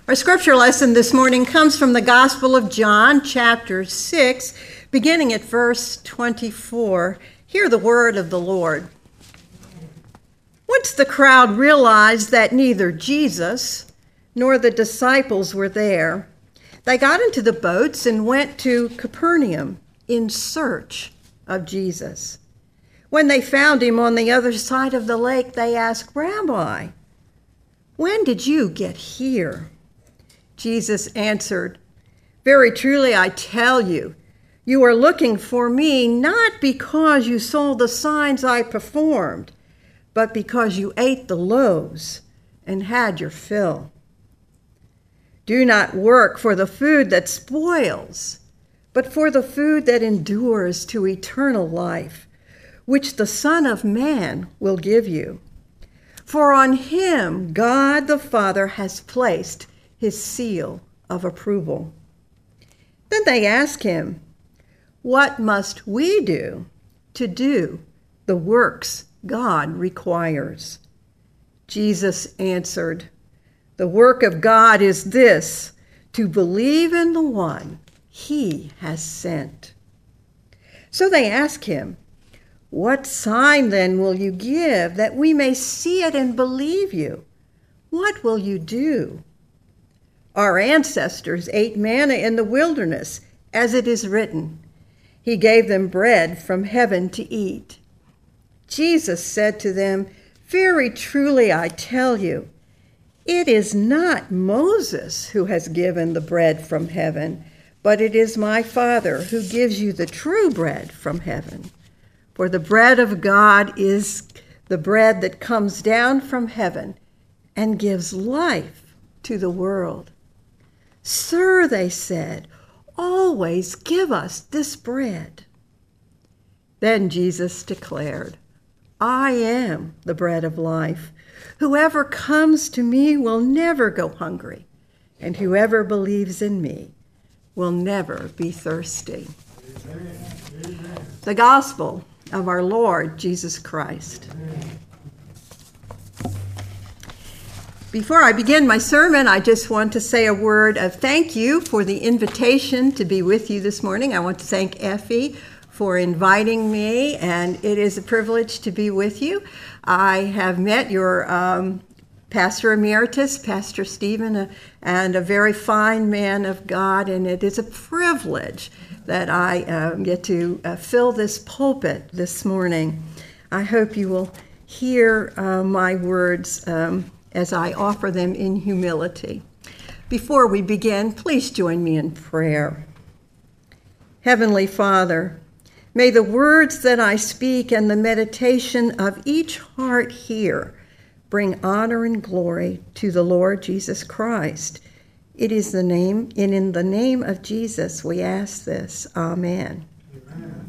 Our scripture lesson this morning comes from the Gospel of John, chapter 6, beginning at verse 24. Hear the word of the Lord. Once the crowd realized that neither Jesus nor the disciples were there, they got into the boats and went to Capernaum in search of Jesus. When they found him on the other side of the lake, they asked, "Rabbi, when did you get here?" Jesus answered, "Very truly I tell you, you are looking for me not because you saw the signs I performed, but because you ate the loaves and had your fill. Do not work for the food that spoils, but for the food that endures to eternal life, which the Son of Man will give you. For on him God the Father has placed his seal of approval." Then they asked him, "What must we do to do the works God requires?" Jesus answered, "The work of God is this, to believe in the one he has sent." So they asked him, "What sign then will you give that we may see it and believe you? What will you do?" "Our ancestors ate manna in the wilderness, as it is written, 'He gave them bread from heaven to eat.'" Jesus said to them, "Very truly I tell you, it is not Moses who has given the bread from heaven, but it is my Father who gives you the true bread from heaven. For the bread of God is the bread that comes down from heaven and gives life to the world." "Sir," they said, "always give us this bread." Then Jesus declared, "I am the bread of life. Whoever comes to me will never go hungry, and whoever believes in me will never be thirsty." Amen. The gospel of our Lord Jesus Christ. Amen. Before I begin my sermon, I just want to say a word of thank you for the invitation to be with you this morning. I want to thank Effie for inviting me, and it is a privilege to be with you. I have met your Pastor Emeritus, Pastor Stephen, and a very fine man of God, and it is a privilege that I get to fill this pulpit this morning. I hope you will hear my words as I offer them in humility. Before we begin, please join me in prayer. Heavenly Father, may the words that I speak and the meditation of each heart here bring honor and glory to the Lord Jesus Christ. It is in the name of Jesus we ask this. Amen. Amen.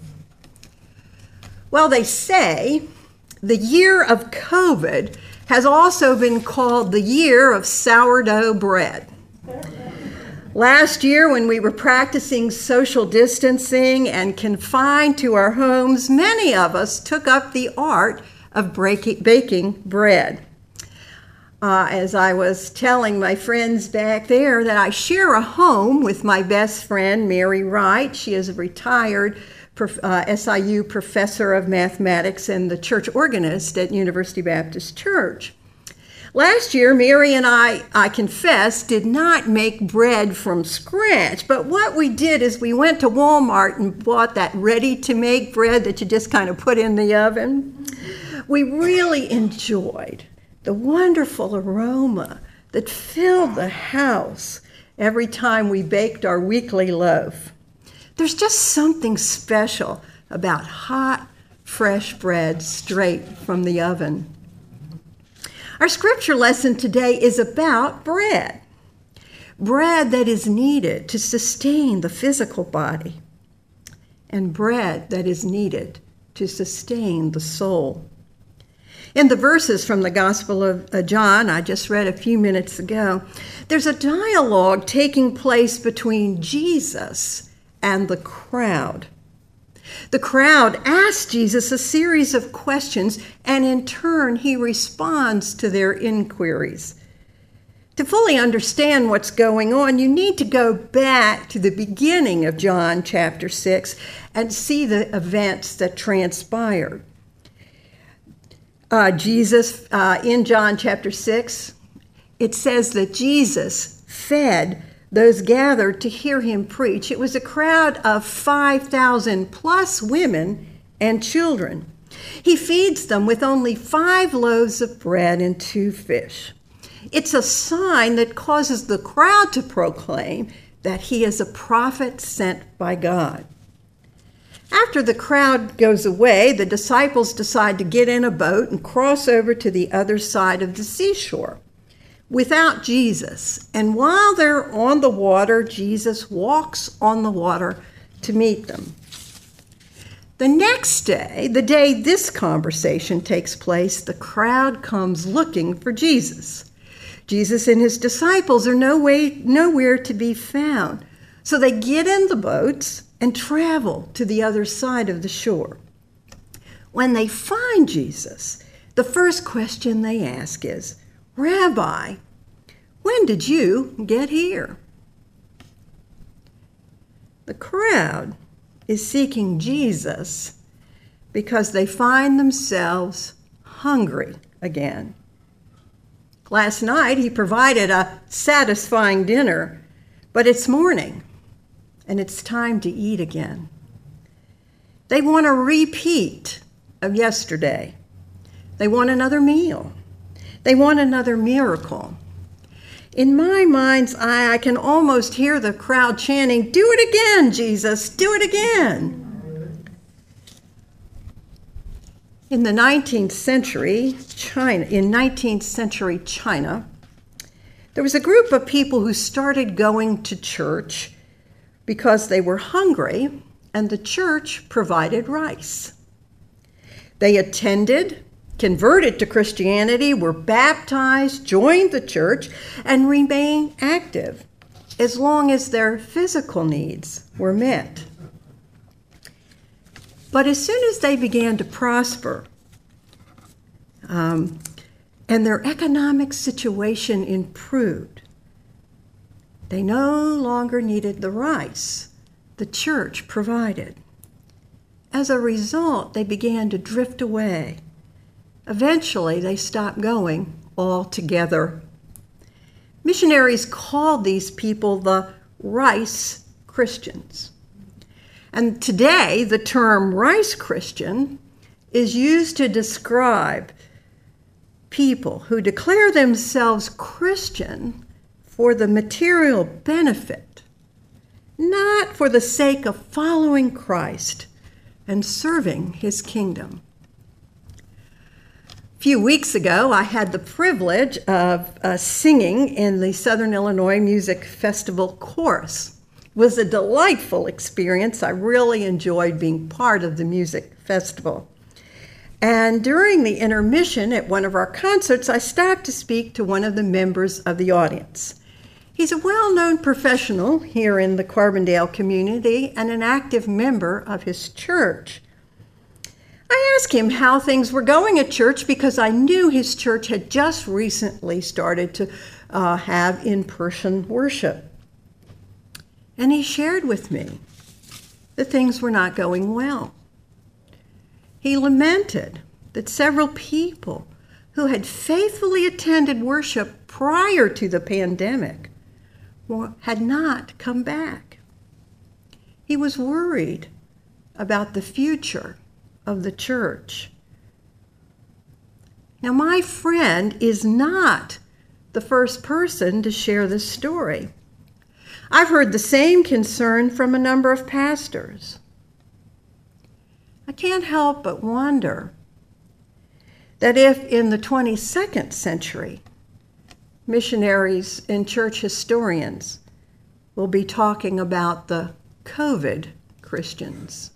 Well, they say the year of COVID has also been called the year of sourdough bread. Last year, when we were practicing social distancing and confined to our homes, many of us took up the art of baking bread. As I was telling my friends back there that I share a home with my best friend, Mary Wright. She is a retired SIU professor of mathematics and the church organist at University Baptist Church. Last year, Mary and I confess, did not make bread from scratch, but what we did is we went to Walmart and bought that ready-to-make bread that you just kind of put in the oven. We really enjoyed the wonderful aroma that filled the house every time we baked our weekly loaf. There's just something special about hot, fresh bread straight from the oven. Our scripture lesson today is about bread. Bread that is needed to sustain the physical body, and bread that is needed to sustain the soul. In the verses from the Gospel of John, I just read a few minutes ago, there's a dialogue taking place between Jesus and the crowd. The crowd asks Jesus a series of questions, and in turn, he responds to their inquiries. To fully understand what's going on, you need to go back to the beginning of John chapter 6 and see the events that transpired. In John chapter 6, it says that Jesus fed those gathered to hear him preach. It was a crowd of 5,000 plus women and children. He feeds them with only 5 loaves of bread and 2 fish. It's a sign that causes the crowd to proclaim that he is a prophet sent by God. After the crowd goes away, the disciples decide to get in a boat and cross over to the other side of the seashore without Jesus. And while they're on the water, Jesus walks on the water to meet them. The next day, the day this conversation takes place, the crowd comes looking for Jesus. Jesus and his disciples are nowhere to be found. So they get in the boats and travel to the other side of the shore. When they find Jesus, the first question they ask is, "Rabbi, when did you get here?" The crowd is seeking Jesus because they find themselves hungry again. Last night, he provided a satisfying dinner, but it's morning, and it's time to eat again. They want a repeat of yesterday. They want another meal. They want another miracle. In my mind's eye, I can almost hear the crowd chanting, "Do it again, Jesus, do it again." In the 19th century China, there was a group of people who started going to church because they were hungry and the church provided rice. They attended, converted to Christianity, were baptized, joined the church, and remained active as long as their physical needs were met. But as soon as they began to prosper and their economic situation improved, they no longer needed the rice the church provided. As a result, they began to drift away. Eventually, they stopped going altogether. Missionaries called these people the rice Christians. And today, the term rice Christian is used to describe people who declare themselves Christian for the material benefit, not for the sake of following Christ and serving his kingdom. A few weeks ago, I had the privilege of singing in the Southern Illinois Music Festival chorus. It was a delightful experience. I really enjoyed being part of the music festival. And during the intermission at one of our concerts, I stopped to speak to one of the members of the audience. He's a well-known professional here in the Carbondale community and an active member of his church. I asked him how things were going at church because I knew his church had just recently started to have in-person worship. And he shared with me that things were not going well. He lamented that several people who had faithfully attended worship prior to the pandemic had not come back. He was worried about the future of the church. Now, my friend is not the first person to share this story. I've heard the same concern from a number of pastors. I can't help but wonder that if in the 22nd century, missionaries and church historians will be talking about the COVID Christians.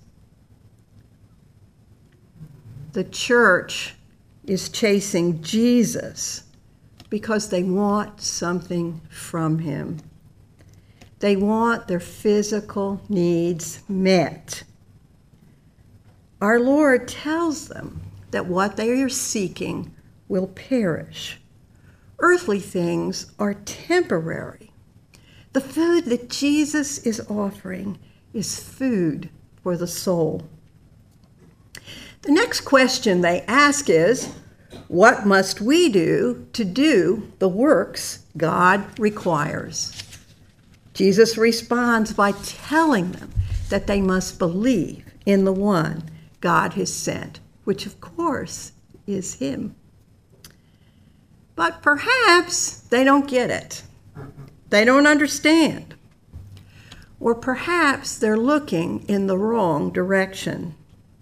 The church is chasing Jesus because they want something from him. They want their physical needs met. Our Lord tells them that what they are seeking will perish. Earthly things are temporary. The food that Jesus is offering is food for the soul. The next question they ask is, what must we do to do the works God requires? Jesus responds by telling them that they must believe in the one God has sent, which of course is him. But perhaps they don't get it. They don't understand. Or perhaps they're looking in the wrong direction.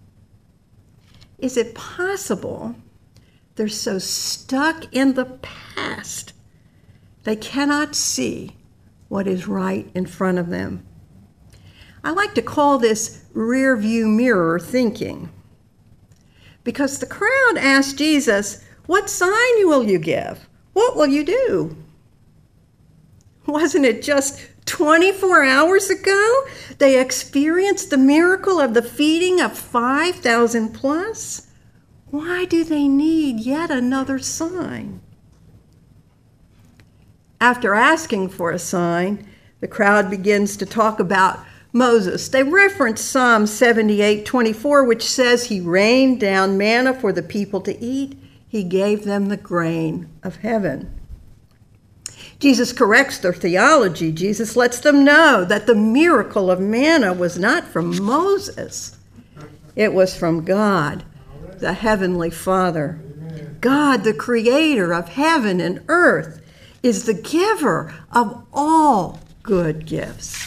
Is it possible they're so stuck in the past they cannot see what is right in front of them? I like to call this rear view mirror thinking, because the crowd asked Jesus, "What sign will you give? What will you do?" Wasn't it just 24 hours ago they experienced the miracle of the feeding of 5,000 plus? Why do they need yet another sign? After asking for a sign, the crowd begins to talk about Moses. They reference Psalm 78:24, which says he rained down manna for the people to eat. He gave them the grain of heaven. Jesus corrects their theology. Jesus lets them know that the miracle of manna was not from Moses. It was from God, the Heavenly Father. God, the creator of heaven and earth, is the giver of all good gifts.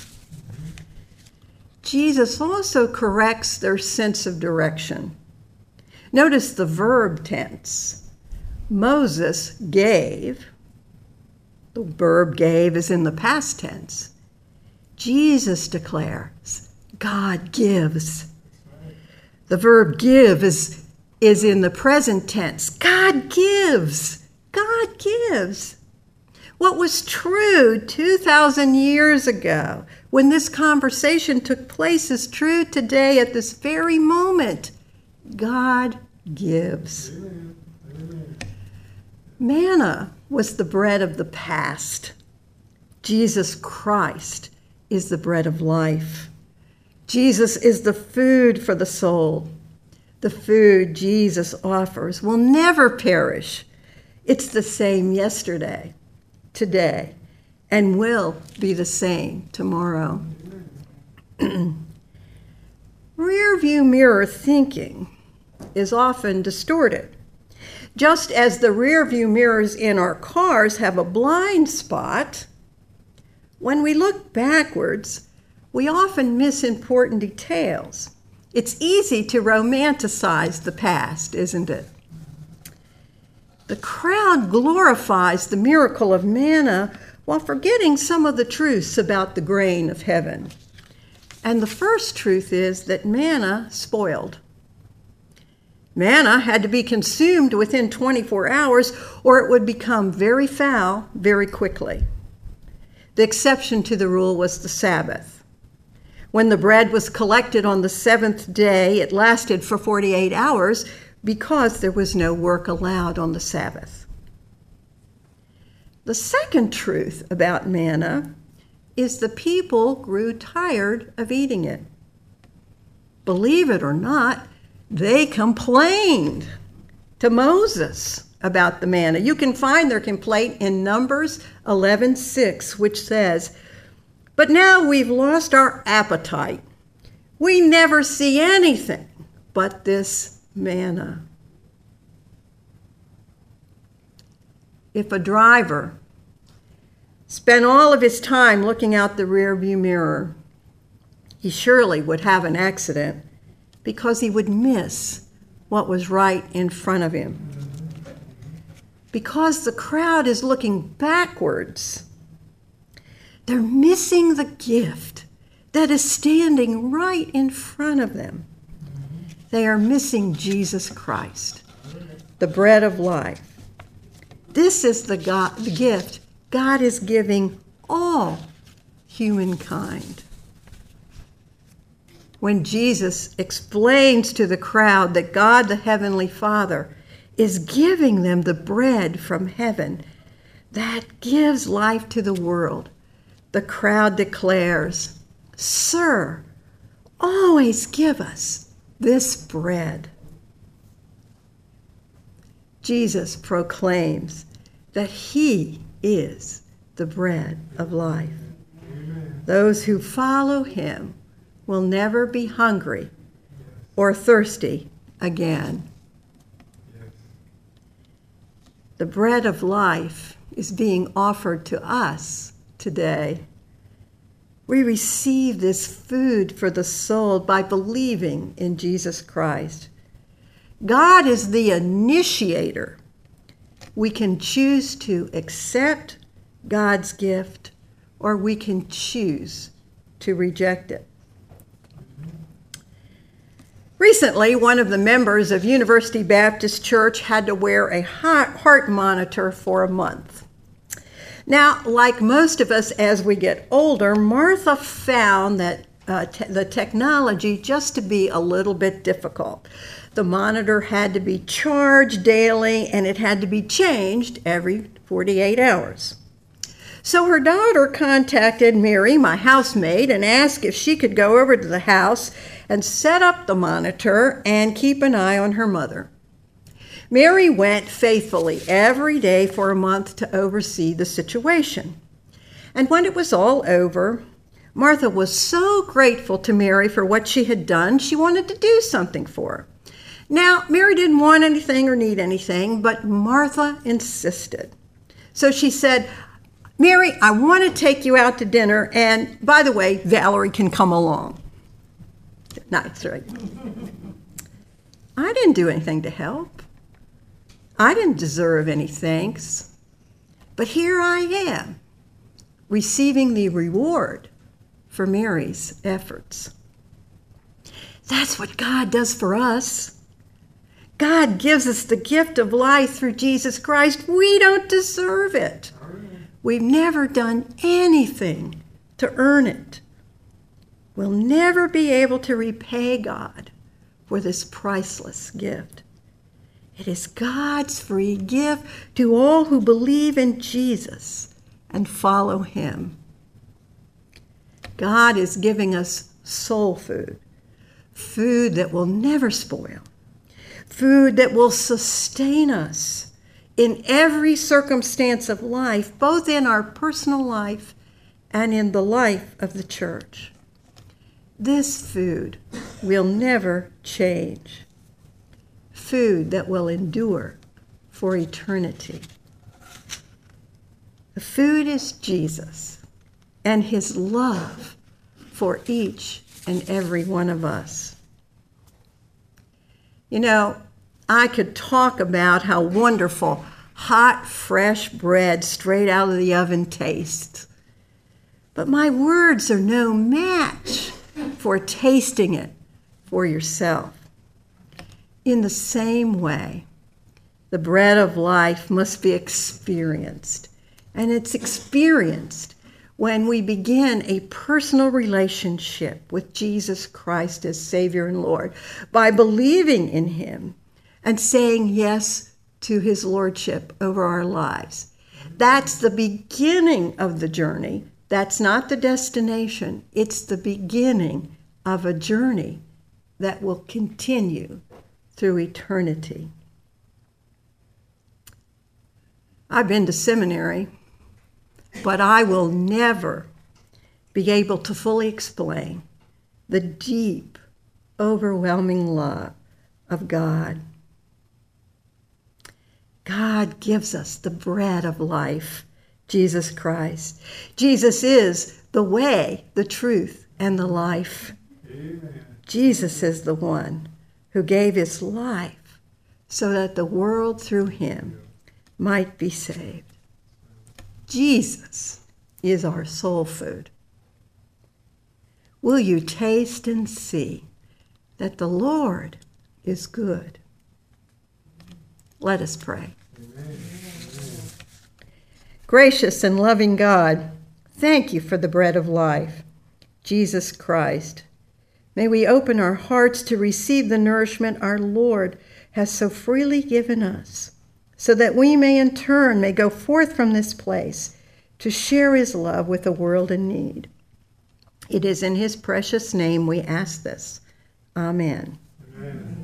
Jesus also corrects their sense of direction. Notice the verb tense. Moses gave. The verb gave is in the past tense. Jesus declares, God gives. The verb give is in the present tense. God gives. God gives. What was true 2,000 years ago when this conversation took place is true today at this very moment. God gives. Manna was the bread of the past. Jesus Christ is the bread of life. Jesus is the food for the soul. The food Jesus offers will never perish. It's the same yesterday, today, and will be the same tomorrow. Rear view mirror thinking is often distorted. Just as the rear view mirrors in our cars have a blind spot, when we look backwards, we often miss important details. It's easy to romanticize the past, isn't it? The crowd glorifies the miracle of manna while forgetting some of the truths about the grain of heaven. And the first truth is that manna spoiled. Manna had to be consumed within 24 hours or it would become very foul very quickly. The exception to the rule was the Sabbath. When the bread was collected on the seventh day, it lasted for 48 hours because there was no work allowed on the Sabbath. The second truth about manna is the people grew tired of eating it. Believe it or not, they complained to Moses about the manna. You can find their complaint in Numbers 11:6, which says, "But now we've lost our appetite. We never see anything but this manna." If a driver spent all of his time looking out the rearview mirror, he surely would have an accident because he would miss what was right in front of him. Because the crowd is looking backwards, they're missing the gift that is standing right in front of them. They are missing Jesus Christ, the bread of life. This is the gift God is giving all humankind. When Jesus explains to the crowd that God, the Heavenly Father, is giving them the bread from heaven, that gives life to the world. The crowd declares, "Sir, always give us this bread." Jesus proclaims that he is the bread of life. Amen. Those who follow him will never be hungry or thirsty again. Yes. The bread of life is being offered to us today. We receive this food for the soul by believing in Jesus Christ. God is the initiator. We can choose to accept God's gift, or we can choose to reject it. Recently, one of the members of University Baptist Church had to wear a heart monitor for a month. Now, like most of us as we get older, Martha found that the technology just to be a little bit difficult. The monitor had to be charged daily, and it had to be changed every 48 hours. So her daughter contacted Mary, my housemaid, and asked if she could go over to the house and set up the monitor and keep an eye on her mother. Mary went faithfully every day for a month to oversee the situation. And when it was all over, Martha was so grateful to Mary for what she had done, she wanted to do something for her. Now, Mary didn't want anything or need anything, but Martha insisted. So she said, "Mary, I want to take you out to dinner, and by the way, Valerie can come along." Nice, right? I didn't do anything to help. I didn't deserve any thanks. But here I am, receiving the reward for Mary's efforts. That's what God does for us. God gives us the gift of life through Jesus Christ. We don't deserve it. We've never done anything to earn it. We'll never be able to repay God for this priceless gift. It is God's free gift to all who believe in Jesus and follow him. God is giving us soul food, food that will never spoil, food that will sustain us in every circumstance of life, both in our personal life and in the life of the church. This food will never change. Food that will endure for eternity. The food is Jesus and his love for each and every one of us. You know, I could talk about how wonderful hot, fresh bread straight out of the oven tastes. But my words are no match for tasting it for yourself. In the same way, the bread of life must be experienced. And it's experienced when we begin a personal relationship with Jesus Christ as Savior and Lord by believing in him and saying yes to his lordship over our lives. That's the beginning of the journey. That's not the destination. It's the beginning of a journey that will continue through eternity. I've been to seminary, but I will never be able to fully explain the deep, overwhelming love of God. God gives us the bread of life, Jesus Christ. Jesus is the way, the truth, and the life. Amen. Jesus is the one who gave his life so that the world through him might be saved. Jesus is our soul food. Will you taste and see that the Lord is good? Let us pray. Amen. Gracious and loving God, thank you for the bread of life, Jesus Christ. May we open our hearts to receive the nourishment our Lord has so freely given us. so that we may in turn may go forth from this place to share his love with the world in need. It is in his precious name we ask this. Amen. Amen.